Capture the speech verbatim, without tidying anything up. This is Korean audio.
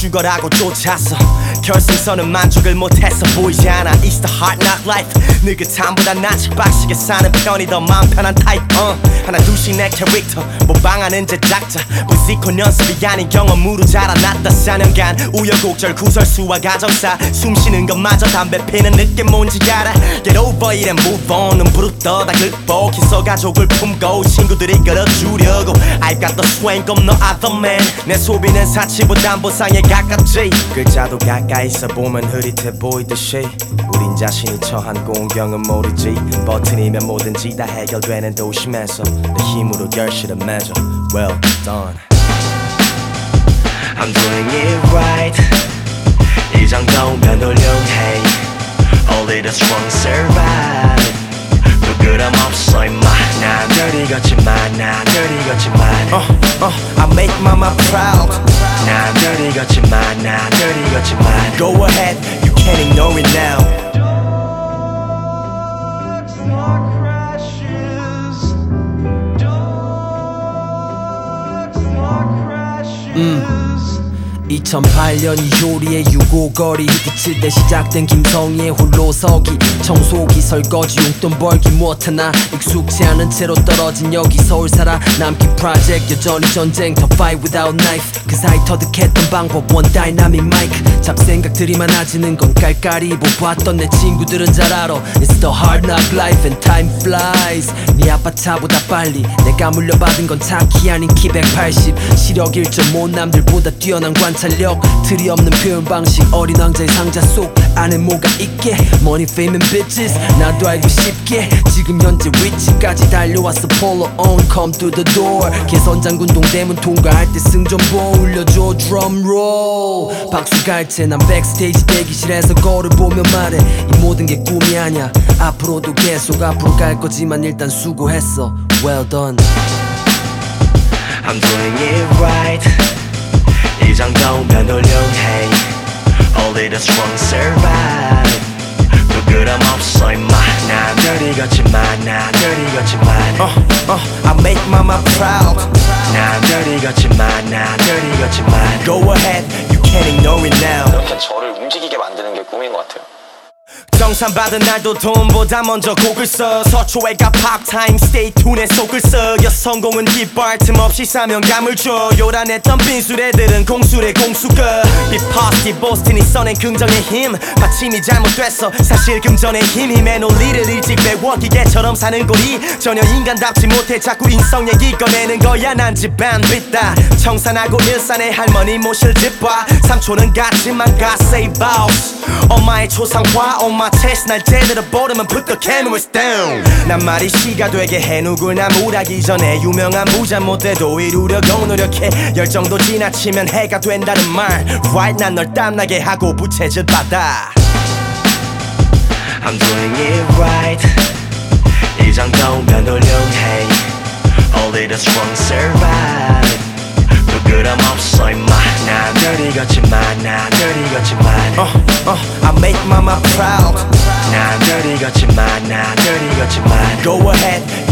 죽어라고 쫓았어. 결승선은 만족을 못해서 보이지 않아. It's the hard knock life. 느긋함보다 낯이 빡시게 사는 편이 더 마음 편한 타입. uh. 하나 둘씩 내 캐릭터 모방하는 제작자. 무지코 연습이 아닌 경험으로 자라났다. 사 년간 우여곡절 구설수와 가정사. 숨쉬는 것마저 담배 피는 느낌 뭔지 알아. Get over it and move on. 눈부릅 떠다 극복해서 가족을 품고 친구들이 끌어주려고 I've got the swing of no other man. 내 소비는 사치보단 보상에 가깝지. 글자도 가까이서 보면 흐릿해 보이듯이 우린 자신이 처한 공경은 모르지. 버튼이면 뭐든지 다 해결되는 도심에서 내 힘으로 결실을 맺어. Well done. I'm doing it right. 이 정도면 훌륭해. Only the strong survive. 부끄럼 없어 임마. 남들이 걷지만 남들이 걷지만 uh, uh, I make mama proud. 남들이 걷지만 남들이 걷지만 Go ahead, you can't ignore it now. 음. 이천팔 년 이효리의 유고거리 히트칠 때 시작된 김성희의 홀로서기. 청소기 설거지 용돈 벌기 못하나 익숙치 않은 채로 떨어진 여기 서울 살아 남기 프로젝트 여전히 전쟁터 fight without knife. 그 사이 터득했던 방법 원 다이나믹 마이크. 잡생각들이 많아지는 건 깔깔이 보았던 내 친구들은 잘 알아. It's the hard knock life and time flies. 네 아빠 차보다 빨리 내가 물려받은 건 차키 아닌 키 백팔십. 시력 일 점 오 남들보다 뛰어난 관찰 력. 틀이 없는 표현 방식. 어린 왕자의 상자 속 안에 뭐가 있게. Money, fame and bitches 나도 알고 싶게. 지금 현재 위치까지 달려왔어. Polo on, come through the door. 개선장군 동대문 통과할 때 승전보 울려줘 drum roll. 박수 갈채 난 백스테이지 대기실에서 거울 보며 말해. 이 모든 게 꿈이 아냐. 앞으로도 계속 앞으로 갈 거지만 일단 수고했어. Well done. I'm doing it right. 이 정도면 훌륭해. Only the strong survive. 부끄럼 없어 임마. 남들이 걷지만 남들이 걷지만 uh, uh, I make mama proud. 남들이 걷지만 남들이 걷지만 Go ahead, you can't ignore it now. 이렇게 저를 움직이게 만드는 게 꿈인 것 같아요. 정산받은 날도 돈보다 먼저 곡을 써. 서초애가 팝타임 stay tun에 속을 써. 여성공은 깃발 틈없이 사명감을 줘. 요란했던 빈술애들은 공술의 공수가. 비파스티 보스틴이 써낸 긍정의 힘 받침이 잘못됐어. 사실 금전의 힘 힘의 논리를 일찍 배워. 기계처럼 사는 꼴이 전혀 인간답지 못해. 자꾸 인성 얘기 꺼내는 거야. 난 집안 빚다. 청산하고 일산에 할머니 모실 집 봐. 삼촌은 같지만 God save us. 엄마의 초상화 엄마 테스트 날 제대로 보려면 put the cameras down. 난 말이 시가 되게 해. 누구나 물하기 전에 유명한 부자 못돼도 이루려고 노력해. 열정도 지나치면 해가 된다는 말 Right 난 널 땀나게 하고 부채질 받아. I'm doing it right. 이 정도면 훌륭해. Only the strong survive. 부끄럼 없어 임마. 남들이 걷지만 남들이 걷지만 uh, uh, I make mama proud. 남들이 걷지만 남들이 걷지만 Go ahead,